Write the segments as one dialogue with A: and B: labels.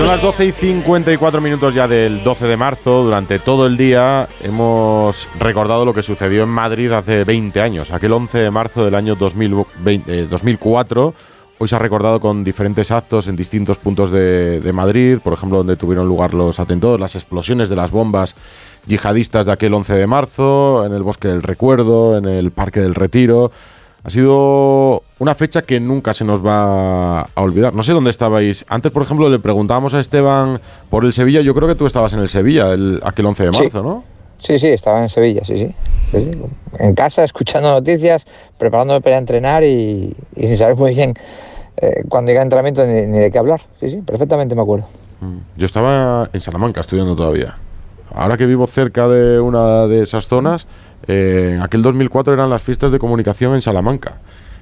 A: Son las 12:54 ya del 12 de marzo. Durante todo el día hemos recordado lo que sucedió en Madrid hace 20 años, aquel 11 de marzo del año 2004. Hoy se ha recordado con diferentes actos en distintos puntos de Madrid, por ejemplo, donde tuvieron lugar los atentados, las explosiones de las bombas yihadistas de aquel 11 de marzo, en el Bosque del Recuerdo, en el Parque del Retiro. Ha sido una fecha que nunca se nos va a olvidar. No sé dónde estabais. Antes, por ejemplo, le preguntábamos a Esteban por el Sevilla. Yo creo que tú estabas en el Sevilla aquel 11 de marzo, ¿no?
B: Sí, estaba en Sevilla, sí. En casa, escuchando noticias, preparándome para entrenar y sin saber muy bien cuando llegué a entrenamiento ni de qué hablar. Sí, perfectamente me acuerdo.
A: Yo estaba en Salamanca estudiando todavía. Ahora que vivo cerca de una de esas zonas, en aquel 2004 eran las fiestas de comunicación en Salamanca.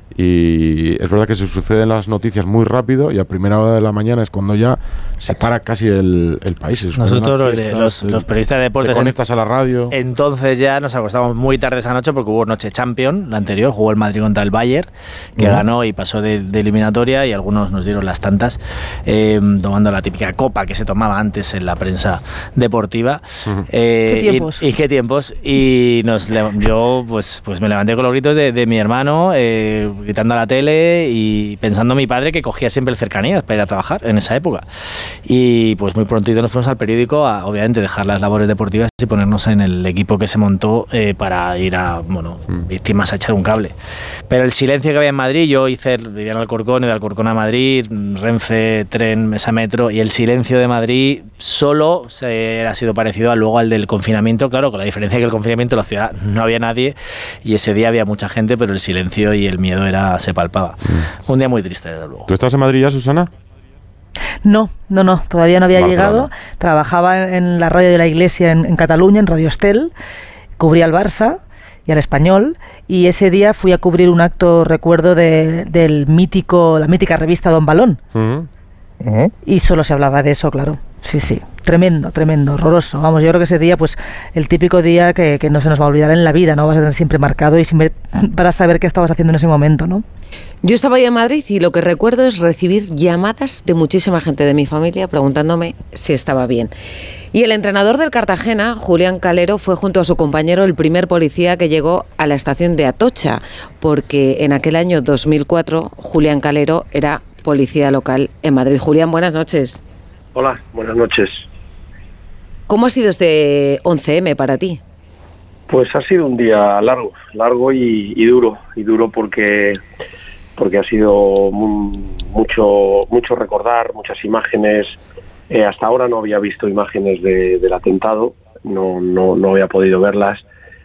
A: Y es verdad que se suceden las noticias muy rápido y a primera hora de la mañana es cuando ya se para casi el país.
C: Nosotros los periodistas de deportes
A: te conectas a la radio.
C: Entonces ya nos acostamos muy tarde esa noche porque hubo noche Champions, la anterior, jugó el Madrid contra el Bayern, que ganó y pasó de eliminatoria, y algunos nos dieron las tantas tomando la típica copa que se tomaba antes en la prensa deportiva.
D: ¿Qué tiempos?
C: Qué tiempos. Y yo pues me levanté con los gritos de mi hermano, gritando a la tele y pensando en mi padre, que cogía siempre el Cercanías para ir a trabajar en esa época. Y pues muy prontito nos fuimos al periódico a, obviamente, dejar las labores deportivas y ponernos en el equipo que se montó para ir a, víctimas a echar un cable. Pero el silencio que había en Madrid, yo vivía en Alcorcón, y de Alcorcón a Madrid, Renfe, tren, Mesa Metro, y el silencio de Madrid solo ha sido parecido luego al del confinamiento, claro, con la diferencia que el confinamiento en la ciudad no había nadie y ese día había mucha gente, pero el silencio y el miedo se palpaba. Un día muy triste, desde luego.
A: ¿Tú estás en Madrid ya, Susana?
D: No, todavía no había llegado. Trabajaba en la radio de la Iglesia en Cataluña, en Radio Estel, cubría al Barça y al Español, y ese día fui a cubrir un acto, recuerdo, la mítica revista Don Balón. Y solo se hablaba de eso, claro. Sí, tremendo, horroroso. Vamos, yo creo que ese día, pues, el típico día que no se nos va a olvidar en la vida, ¿no? Vas a tener siempre marcado y siempre vas a saber qué estabas haciendo en ese momento, ¿no?
E: Yo estaba ahí en Madrid y lo que recuerdo es recibir llamadas de muchísima gente de mi familia preguntándome si estaba bien. Y el entrenador del Cartagena, Julián Calero, fue junto a su compañero el primer policía que llegó a la estación de Atocha, porque en aquel año 2004 Julián Calero era policía local en Madrid. Julián, buenas noches.
F: Hola, buenas noches.
E: ¿Cómo ha sido este 11M para ti?
F: Pues ha sido un día largo y duro porque ha sido mucho recordar, muchas imágenes. Hasta ahora no había visto imágenes del atentado, no había podido verlas,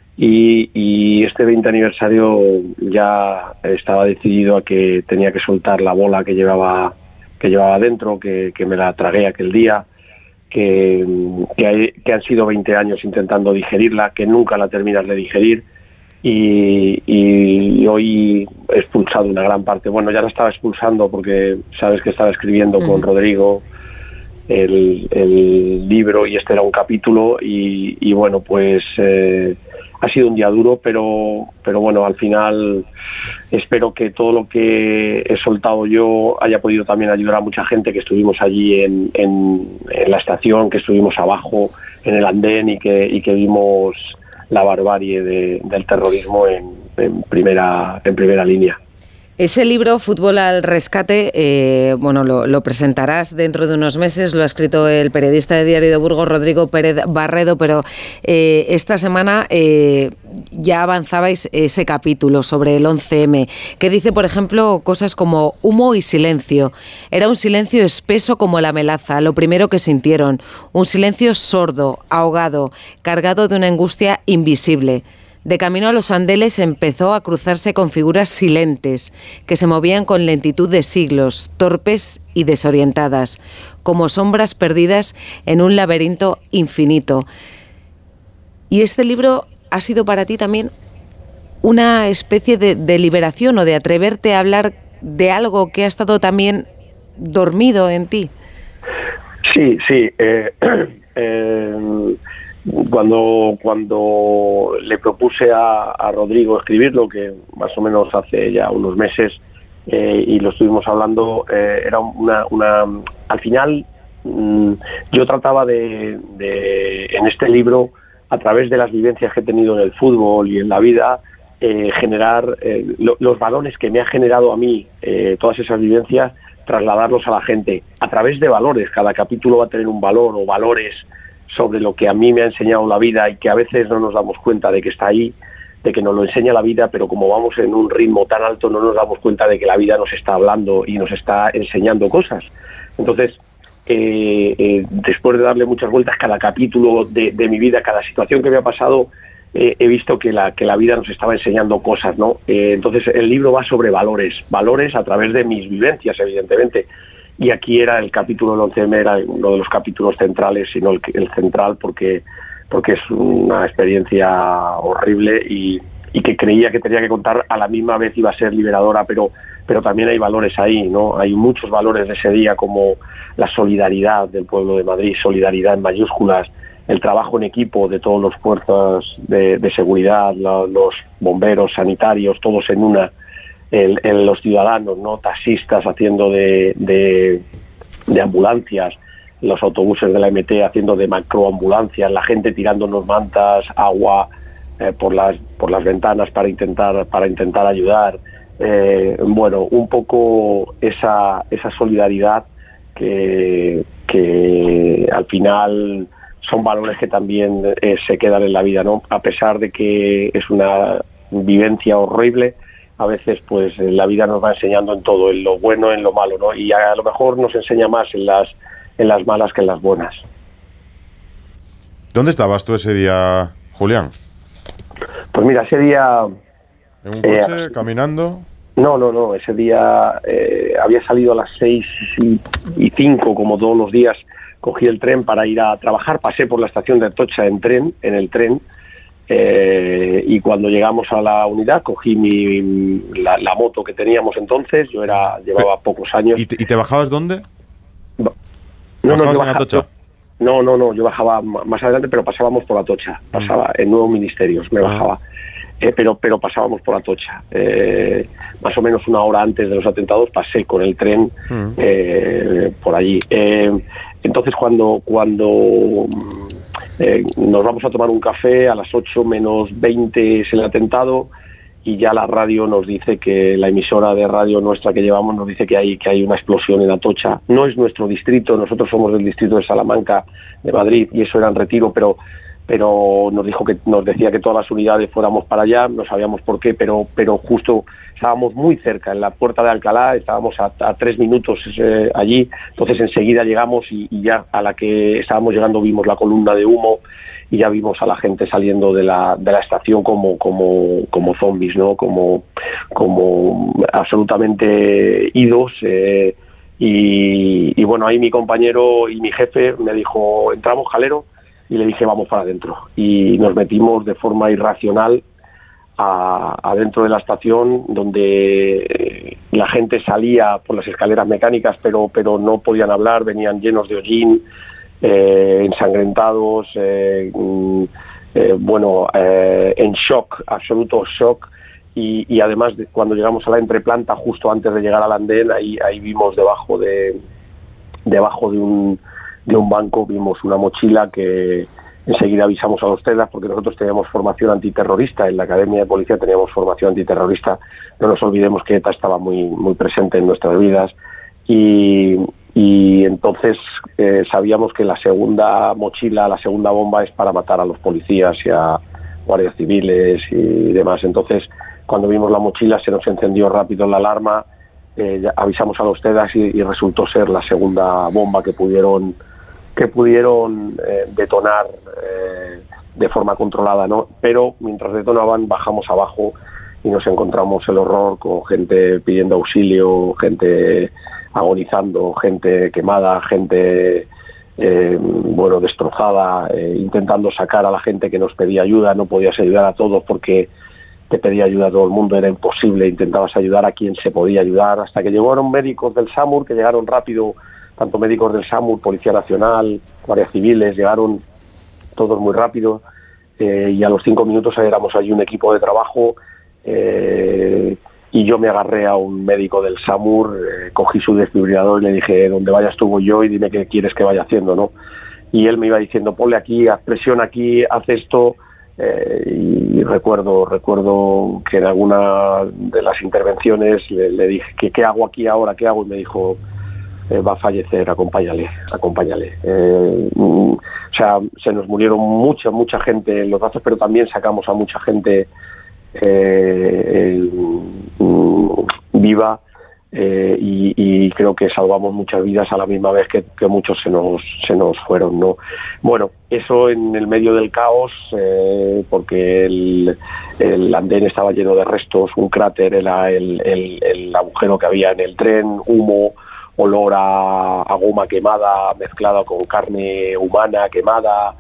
F: y este 20 aniversario ya estaba decidido a que tenía que soltar la bola que llevaba dentro, que me la tragué aquel día, que han sido 20 años intentando digerirla, que nunca la terminas de digerir, y hoy he expulsado una gran parte. Bueno, ya la estaba expulsando porque sabes que estaba escribiendo con Rodrigo el libro, y este era un capítulo, y bueno, pues ha sido un día duro, pero bueno, al final espero que todo lo que he soltado yo haya podido también ayudar a mucha gente, que estuvimos allí en la estación, que estuvimos abajo en el andén y que vimos la barbarie del terrorismo en primera línea.
E: Ese libro, Fútbol al Rescate, lo presentarás dentro de unos meses. Lo ha escrito el periodista de Diario de Burgos, Rodrigo Pérez Barredo, pero esta semana ya avanzabais ese capítulo sobre el 11M, que dice, por ejemplo, cosas como humo y silencio. Era un silencio espeso como la melaza, lo primero que sintieron. Un silencio sordo, ahogado, cargado de una angustia invisible. De camino a los andeles empezó a cruzarse con figuras silentes, que se movían con lentitud de siglos, torpes y desorientadas, como sombras perdidas en un laberinto infinito. Y este libro ha sido para ti también una especie de liberación, o de atreverte a hablar de algo que ha estado también dormido en ti.
F: Sí. Cuando le propuse a Rodrigo escribirlo, que más o menos hace ya unos meses, y lo estuvimos hablando, era al final yo trataba en este libro, a través de las vivencias que he tenido en el fútbol y en la vida, generar los valores que me ha generado a mí, todas esas vivencias, trasladarlos a la gente a través de valores. Cada capítulo va a tener un valor o valores sobre lo que a mí me ha enseñado la vida y que a veces no nos damos cuenta de que está ahí, de que nos lo enseña la vida, pero como vamos en un ritmo tan alto no nos damos cuenta de que la vida nos está hablando y nos está enseñando cosas. Entonces, después de darle muchas vueltas, cada capítulo de mi vida, cada situación que me ha pasado, he visto que la vida nos estaba enseñando cosas, ¿no? Entonces el libro va sobre valores a través de mis vivencias, evidentemente. Y aquí era el capítulo del 11M, era uno de los capítulos centrales, sino el central, porque es una experiencia horrible y que creía que tenía que contar, a la misma vez iba a ser liberadora, pero también hay valores ahí, ¿no? Hay muchos valores de ese día, como la solidaridad del pueblo de Madrid, solidaridad en mayúsculas, el trabajo en equipo de todos los fuerzas de seguridad, los bomberos, sanitarios, todos en una, los ciudadanos, ¿no? Taxistas haciendo de ambulancias, los autobuses de la MT haciendo de macroambulancias, la gente tirándonos mantas, agua por las ventanas para intentar ayudar. Bueno, un poco esa solidaridad que al final son valores que también se quedan en la vida, ¿no? A pesar de que es una vivencia horrible, a veces pues la vida nos va enseñando en todo, en lo bueno, en lo malo, ¿no? Y a lo mejor nos enseña más en las malas que en las buenas.
A: ¿Dónde estabas tú ese día, Julián?
F: Pues mira, ese día...
A: ¿En un coche, caminando?
F: No, ese día había salido a las 6:05, como todos los días. Cogí el tren para ir a trabajar, pasé por la estación de Atocha en el tren, y cuando llegamos a la unidad cogí la moto que teníamos entonces. Yo llevaba pocos años.
A: ¿Y te bajabas dónde?
F: No, yo bajaba más adelante, pero pasábamos por Atocha, pasaba en Nuevos Ministerios, bajaba. Pero pasábamos por Atocha. Más o menos una hora antes de los atentados pasé con el tren por allí. Entonces cuando nos vamos a tomar un café, a las 8 menos 20 es el atentado, y ya la radio nos dice que la emisora de radio nuestra que llevamos nos dice que hay una explosión en Atocha. No es nuestro distrito, nosotros somos del distrito de Salamanca, de Madrid, y eso era en Retiro, pero nos decía que todas las unidades fuéramos para allá, no sabíamos por qué, pero justo estábamos muy cerca, en la puerta de Alcalá, estábamos a 3 minutos allí. Entonces enseguida llegamos y ya a la que estábamos llegando vimos la columna de humo y ya vimos a la gente saliendo de la estación como zombies, ¿no? Como absolutamente idos. Y bueno, ahí mi compañero y mi jefe me dijo, entramos, Jalero, y le dije, vamos para adentro. Y nos metimos de forma irracional adentro de la estación, donde la gente salía por las escaleras mecánicas, pero no podían hablar, venían llenos de hollín, ensangrentados, en shock, absoluto shock. Y además, cuando llegamos a la entreplanta, justo antes de llegar al andén, ahí vimos debajo de un banco, vimos una mochila que enseguida avisamos a los TEDAS, porque nosotros teníamos formación antiterrorista, en la Academia de Policía teníamos formación antiterrorista. No nos olvidemos que ETA estaba muy, muy presente en nuestras vidas, y entonces sabíamos que la segunda mochila, la segunda bomba es para matar a los policías y a guardias civiles y demás. Entonces, cuando vimos la mochila se nos encendió rápido la alarma, avisamos a los TEDAS y resultó ser la segunda bomba que pudieron detonar de forma controlada, ¿no? Pero mientras detonaban bajamos abajo y nos encontramos el horror, con gente pidiendo auxilio, gente agonizando, gente quemada, gente destrozada, intentando sacar a la gente que nos pedía ayuda. No podías ayudar a todos porque te pedía ayuda a todo el mundo, era imposible. Intentabas ayudar a quien se podía ayudar, hasta que llegaron médicos del SAMUR, que llegaron rápido, tanto médicos del SAMUR, Policía Nacional, guardias civiles, llegaron todos muy rápido, y a los 5 minutos éramos allí un equipo de trabajo y yo me agarré a un médico del SAMUR, cogí su desfibrilador y le dije, donde vayas tú voy yo y dime qué quieres que vaya haciendo, ¿no? Y él me iba diciendo, ponle aquí, haz presión aquí, haz esto, y recuerdo que en alguna de las intervenciones le dije, ¿qué hago aquí ahora? ¿Qué hago? Y me dijo, va a fallecer, acompáñale. O sea, se nos murieron mucha gente en los brazos, pero también sacamos a mucha gente viva, y creo que salvamos muchas vidas a la misma vez que muchos se nos fueron, ¿no? Bueno, eso en el medio del caos, porque el andén estaba lleno de restos, un cráter era el agujero que había en el tren, humo, olor a goma quemada mezclada con carne humana quemada,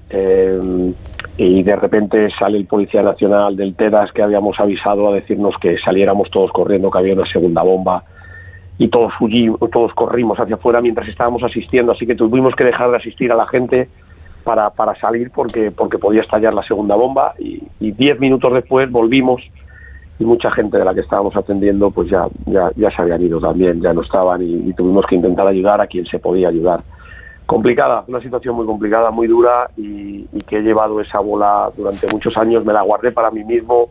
F: y de repente sale el Policía Nacional del TEDAS, que habíamos avisado, a decirnos que saliéramos todos corriendo, que había una segunda bomba, y todos corrimos hacia afuera mientras estábamos asistiendo, así que tuvimos que dejar de asistir a la gente para salir porque podía estallar la segunda bomba, y 10 minutos después volvimos, y mucha gente de la que estábamos atendiendo pues ya se habían ido también, ya no estaban, y tuvimos que intentar ayudar a quien se podía ayudar. Complicada, una situación muy complicada, muy dura, y que he llevado esa bola durante muchos años, me la guardé para mí mismo,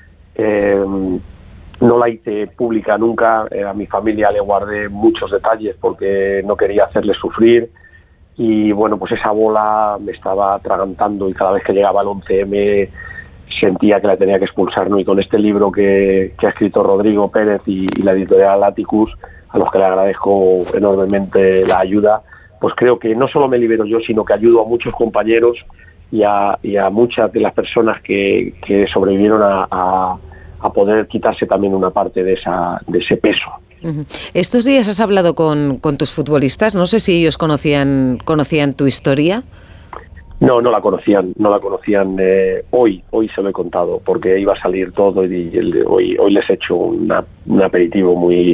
F: no la hice pública nunca, a mi familia le guardé muchos detalles porque no quería hacerles sufrir, y bueno, pues esa bola me estaba atragantando, y cada vez que llegaba el 11M sentía que la tenía que expulsar, ¿no? Y con este libro que ha escrito Rodrigo Pérez y la editorial Atticus, a los que le agradezco enormemente la ayuda, pues creo que no solo me libero yo, sino que ayudo a muchos compañeros y a muchas de las personas que sobrevivieron a poder quitarse también una parte de ese peso.
E: Estos días has hablado con tus futbolistas, no sé si ellos conocían tu historia.
F: No la conocían. Hoy se lo he contado, porque iba a salir todo, y hoy les he hecho un aperitivo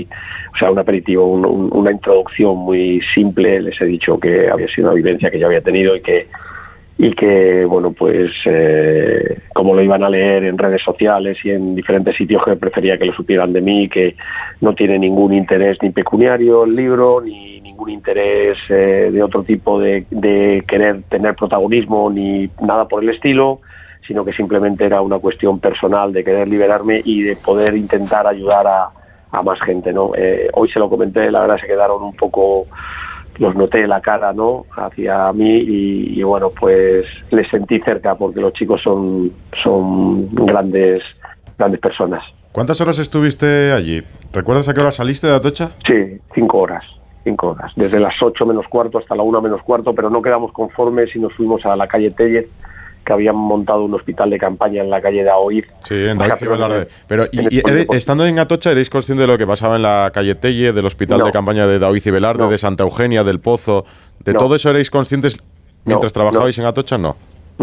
F: una introducción muy simple. Les he dicho que había sido una vivencia que yo había tenido, y que bueno, pues como lo iban a leer en redes sociales y en diferentes sitios, que prefería que lo supieran de mí, que no tiene ningún interés ni pecuniario el libro, ni ningún interés de otro tipo de querer tener protagonismo ni nada por el estilo, sino que simplemente era una cuestión personal de querer liberarme y de poder intentar ayudar a más gente, ¿no? Hoy se lo comenté, la verdad se quedaron un poco, los noté la cara, ¿no?, hacia mí, y bueno, pues les sentí cerca, porque los chicos son grandes personas.
A: ¿Cuántas horas estuviste allí? ¿Recuerdas a qué hora saliste de Atocha?
F: Sí, 5 horas, desde las 8 menos cuarto hasta la 1 menos cuarto, pero no quedamos conformes y nos fuimos a la calle Tellez, que habían montado un hospital de campaña en la calle de Daoiz.
A: Sí, en Daoiz y Velarde. Pero, estando en Atocha, ¿erais conscientes de lo que pasaba en la calle Tellez, del hospital de campaña de Daoiz y Velarde, de Santa Eugenia, del Pozo? ¿De todo eso erais conscientes mientras trabajabais en Atocha? No,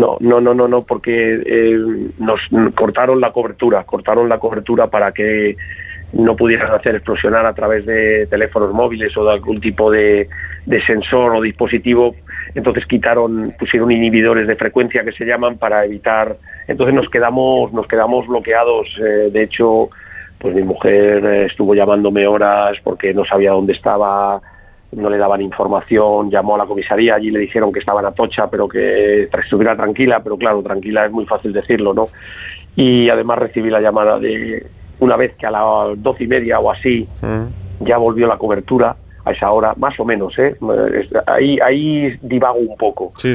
A: porque nos cortaron la cobertura para que no pudieran hacer explosionar a través de teléfonos móviles o de algún tipo de sensor o dispositivo. Entonces pusieron inhibidores de frecuencia, que se llaman, para evitar. Entonces nos quedamos bloqueados. De hecho, pues mi mujer estuvo llamándome horas porque no sabía dónde estaba, no le daban información, llamó a la comisaría, allí le dijeron que estaba en Atocha, pero que estuviera tranquila, pero claro, tranquila es muy fácil decirlo, ¿no? Y además recibí la llamada de una vez que a las 12:30 o así ya volvió la cobertura, a esa hora, más o menos, ahí divago un poco. Sí.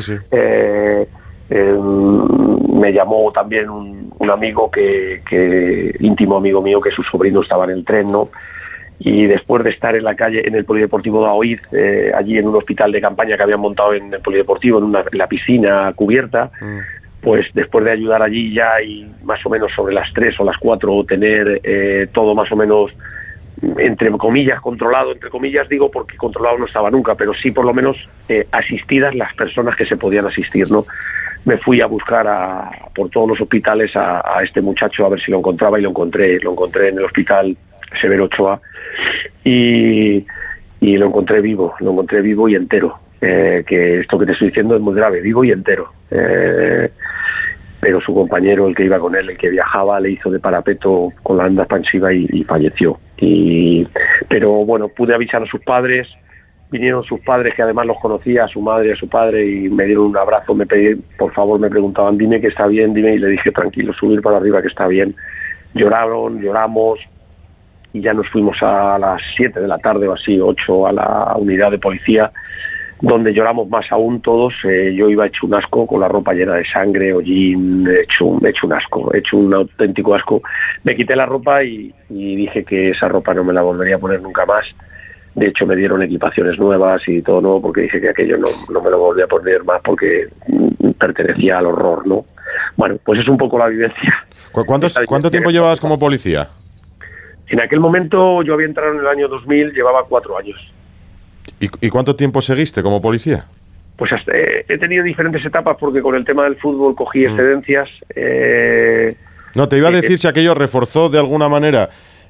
F: Me llamó también un amigo íntimo amigo mío, que su sobrino estaba en el tren, ¿no? Y después de estar en la calle, en el Polideportivo de Daoiz, allí en un hospital de campaña que habían montado en el Polideportivo, en la piscina cubierta, pues después de ayudar allí ya, y más o menos sobre las 3 o las 4 tener todo más o menos, entre comillas, controlado, entre comillas digo, porque controlado no estaba nunca, pero sí por lo menos asistidas las personas que se podían asistir, ¿no? Me fui a buscar por todos los hospitales a este muchacho, a ver si lo encontraba, y lo encontré en el hospital Severo Ochoa, y lo encontré vivo y entero, que esto que te estoy diciendo es muy grave, vivo y entero. pero su compañero, el que iba con él, el que viajaba, le hizo de parapeto con la anda expansiva y falleció. Pero bueno, pude avisar a sus padres, vinieron sus padres, que además los conocía, a su madre y a su padre, y me dieron un abrazo, por favor, me preguntaban, dime que está bien, dime, y le dije, tranquilo, subir para arriba que está bien. Lloraron, lloramos, y ya nos fuimos a las 7 de la tarde o así, 8, a la unidad de policía, donde lloramos más aún todos. Yo iba hecho un asco, con la ropa llena de sangre, hollín, hecho un asco, hecho un auténtico asco. Me quité la ropa y dije que esa ropa no me la volvería a poner nunca más. De hecho, me dieron equipaciones nuevas y todo nuevo, porque dije que aquello no me lo volvía a poner más, porque pertenecía al horror, ¿no? Bueno, pues es un poco la vivencia.
A: ¿Cuánto tiempo llevabas como policía?
F: En aquel momento yo había entrado en el año 2000, llevaba 4 años.
A: ¿Y cuánto tiempo seguiste como policía?
F: Pues he tenido diferentes etapas, porque con el tema del fútbol cogí excedencias.
A: No, te iba a decir si aquello reforzó de alguna manera,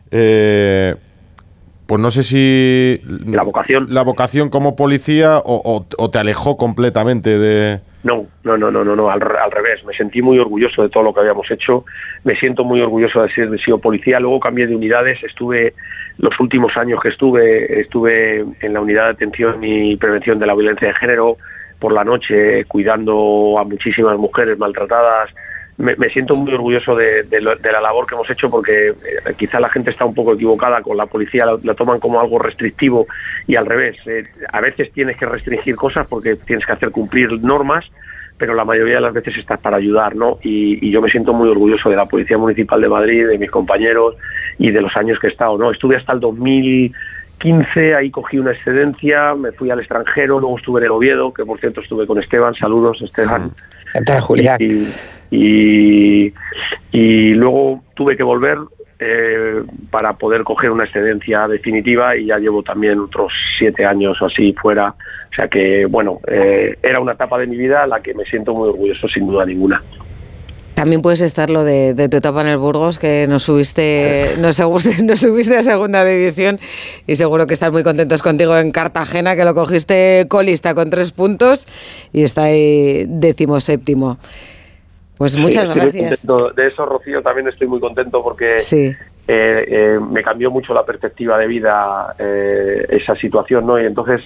A: pues no sé si...
F: La vocación.
A: La vocación como policía o te alejó completamente de...
F: No, al revés. Me sentí muy orgulloso de todo lo que habíamos hecho. Me siento muy orgulloso de haber sido policía. Luego cambié de unidades. Los últimos años que estuve en la unidad de atención y prevención de la violencia de género, por la noche, cuidando a muchísimas mujeres maltratadas. Me siento muy orgulloso de la labor que hemos hecho, porque quizá la gente está un poco equivocada con la policía, la toman como algo restrictivo, y al revés. A veces tienes que restringir cosas porque tienes que hacer cumplir normas, pero la mayoría de las veces estás para ayudar, ¿no? Y yo me siento muy orgulloso de la Policía Municipal de Madrid, de mis compañeros y de los años que he estado, ¿no? Estuve hasta el 2015, ahí cogí una excedencia, me fui al extranjero, luego estuve en el Oviedo, que por cierto estuve con Esteban. Saludos, Esteban.
B: ¿Qué tal, Julián?
F: Y luego tuve que volver para poder coger una excedencia definitiva, y ya llevo también otros 7 años o así fuera. O sea que, bueno, era una etapa de mi vida a la que me siento muy orgulloso, sin duda ninguna.
E: También puedes estar lo de tu etapa en el Burgos, que nos subiste a segunda división, y seguro que están muy contentos contigo en Cartagena, que lo cogiste colista con 3 puntos y está ahí 17º. Pues muchas gracias.
F: De eso, Rocío, también estoy muy contento, porque
E: sí.
F: Me cambió mucho la perspectiva de vida esa situación, ¿no? Y entonces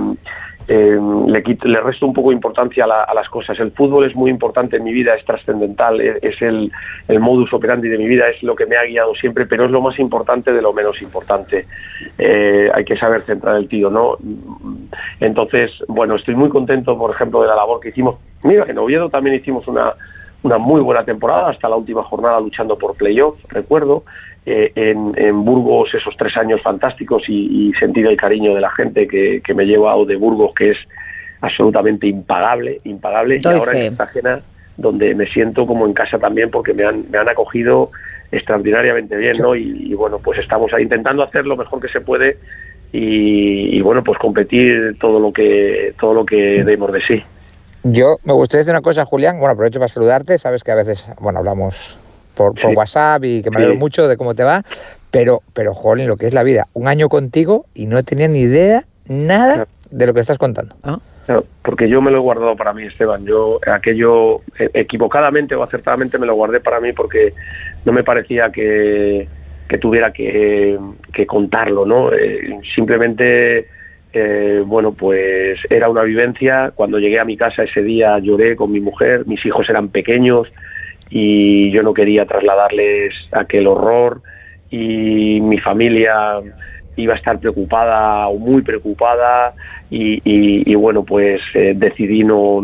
F: le resto un poco de importancia a las cosas. El fútbol es muy importante en mi vida, es trascendental, es el modus operandi de mi vida, es lo que me ha guiado siempre, pero es lo más importante de lo menos importante. Hay que saber centrar el tiro, ¿no? Entonces, bueno, estoy muy contento, por ejemplo, de la labor que hicimos. Mira, en Oviedo también hicimos una muy buena temporada, hasta la última jornada luchando por playoff, recuerdo. En Burgos, esos 3 años fantásticos, y sentido el cariño de la gente que me he llevado de Burgos, que es absolutamente impagable. Y ahora en Cartagena, donde me siento como en casa también, porque me han acogido extraordinariamente bien, ¿no? Y bueno, pues estamos ahí intentando hacer lo mejor que se puede, y bueno, pues competir todo lo que demos de sí.
B: Yo me gustaría decir una cosa, Julián. Bueno, aprovecho para saludarte. Sabes que a veces, bueno, hablamos por WhatsApp, y que me alegro mucho de cómo te va. Pero, jolín, lo que es la vida. 1 año contigo y no tenía ni idea, nada de lo que estás contando.
F: Claro, porque yo me lo he guardado para mí, Esteban. Yo aquello, equivocadamente o acertadamente, me lo guardé para mí, porque no me parecía que tuviera que contarlo, ¿no? Simplemente... bueno, pues era una vivencia. Cuando llegué a mi casa ese día lloré con mi mujer, mis hijos eran pequeños y yo no quería trasladarles aquel horror, y mi familia iba a estar preocupada o muy preocupada, y bueno, pues decidí no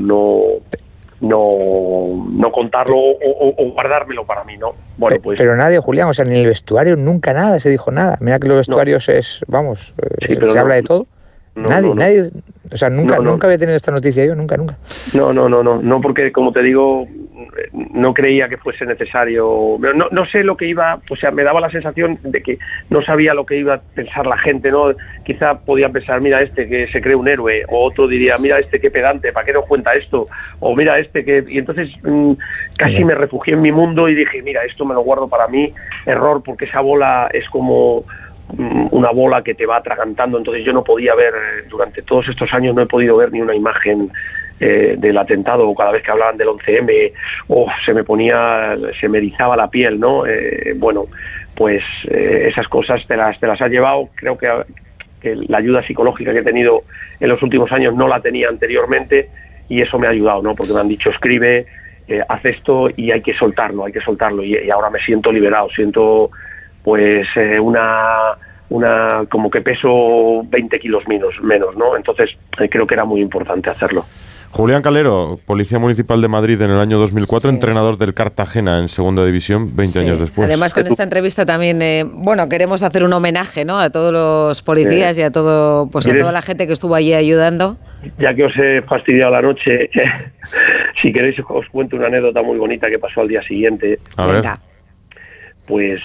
F: contarlo o guardármelo para mí, ¿no? Bueno, pues...
B: Pero nadie, Julián, o sea, ni en el vestuario nunca nada se dijo nada. Mira que los vestuarios se habla de todo. Nadie, o sea, nunca había tenido esta noticia yo, nunca.
F: No, porque, como te digo, no creía que fuese necesario. No sé lo que iba, o sea, me daba la sensación de que no sabía lo que iba a pensar la gente, ¿no? Quizá podían pensar, mira este que se cree un héroe, o otro diría, mira este qué pedante, ¿para qué nos cuenta esto? O mira este que... Y entonces casi me refugié en mi mundo y dije, mira, esto me lo guardo para mí. Error, porque esa bola es como una bola que te va atragantando. Entonces yo no podía ver, durante todos estos años no he podido ver ni una imagen del atentado, o cada vez que hablaban del 11M, se me erizaba la piel, ¿no? Bueno, pues esas cosas te las has llevado. Creo que la ayuda psicológica que he tenido en los últimos años no la tenía anteriormente, y eso me ha ayudado, ¿no? Porque me han dicho, escribe, haz esto, y hay que soltarlo, y ahora me siento liberado, siento pues como que peso 20 kilos menos, ¿no? Entonces creo que era muy importante hacerlo.
A: Julián Calero, Policía Municipal de Madrid en el año 2004, entrenador del Cartagena en Segunda División 20 años después.
E: Además, con esta entrevista también, queremos hacer un homenaje, ¿no?, a todos los policías y a toda la gente que estuvo allí ayudando.
F: Ya que os he fastidiado la noche, si queréis os cuento una anécdota muy bonita que pasó al día siguiente.
A: A ver.
F: Pues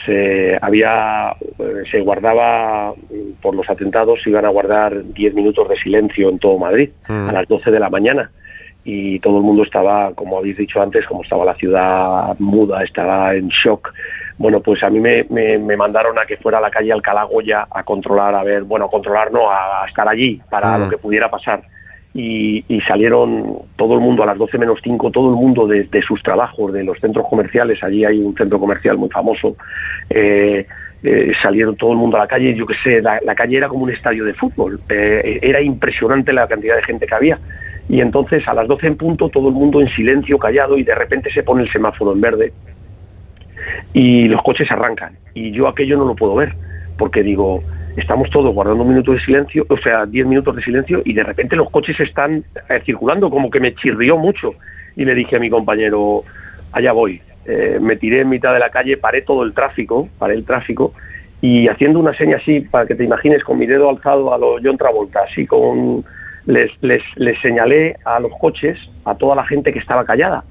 F: se guardaba, por los atentados, se iban a guardar 10 minutos de silencio en todo Madrid, a las 12 de la mañana. Y todo el mundo estaba, como habéis dicho antes, como estaba la ciudad muda, estaba en shock. Bueno, pues a mí me mandaron a que fuera a la calle Alcalá Goya a controlar, a estar allí para lo que pudiera pasar. Y salieron todo el mundo a las 12 menos 5, todo el mundo de sus trabajos, de los centros comerciales. Allí hay un centro comercial muy famoso. Salieron todo el mundo a la calle. Yo qué sé, la calle era como un estadio de fútbol. Era impresionante la cantidad de gente que había. Y entonces a las 12 en punto, todo el mundo en silencio, callado, y de repente se pone el semáforo en verde y los coches arrancan. Y yo aquello no lo puedo ver, porque digo, estamos todos guardando 10 minutos de silencio, y de repente los coches están circulando, como que me chirrió mucho. Y le dije a mi compañero, allá voy. Me tiré en mitad de la calle, paré el tráfico, y haciendo una seña así, para que te imagines, con mi dedo alzado a lo John Travolta, así les señalé a los coches, a toda la gente que estaba callada,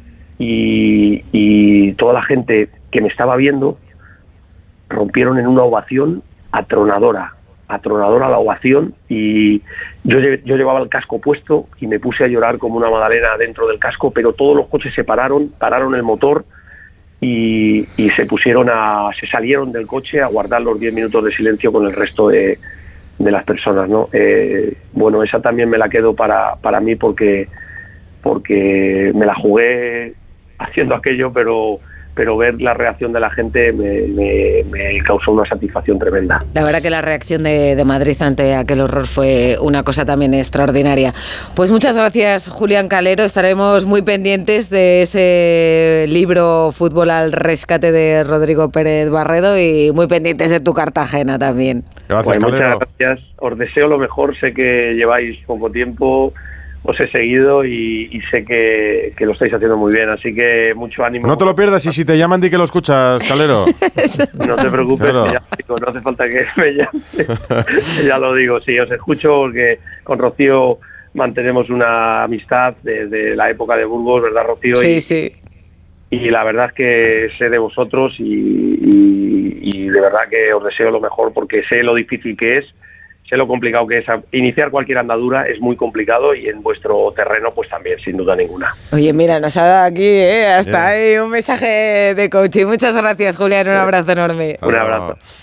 F: y toda la gente que me estaba viendo rompieron en una ovación atronadora la ovación, y yo llevaba el casco puesto y me puse a llorar como una magdalena dentro del casco, pero todos los coches pararon el motor y se salieron del coche a guardar los 10 minutos de silencio con el resto de las personas, ¿no? Bueno, esa también me la quedo para mí, porque me la jugué haciendo aquello, pero ver la reacción de la gente me causó una satisfacción tremenda.
E: La verdad que la reacción de Madrid ante aquel horror fue una cosa también extraordinaria. Pues muchas gracias, Julián Calero. Estaremos muy pendientes de ese libro Fútbol al Rescate de Rodrigo Pérez Barredo, y muy pendientes de tu Cartagena también.
A: Gracias,
F: Calero. Muchas gracias. Os deseo lo mejor. Sé que lleváis poco tiempo. Os he seguido y sé que lo estáis haciendo muy bien, así que mucho ánimo.
A: No te lo pierdas, y si te llaman, di que lo escuchas, Calero.
F: No te preocupes, claro. No hace falta que me llames. Ya lo digo, sí, os escucho, porque con Rocío mantenemos una amistad desde la época de Burgos, ¿verdad, Rocío?
E: Sí.
F: Y la verdad es que sé de vosotros y de verdad que os deseo lo mejor, porque sé lo difícil que es. Sé lo complicado que es. Iniciar cualquier andadura es muy complicado, y en vuestro terreno pues también, sin duda ninguna.
E: Oye, mira, nos ha dado aquí hasta ahí un mensaje de coaching. Muchas gracias, Julián, un abrazo enorme.
F: Un abrazo.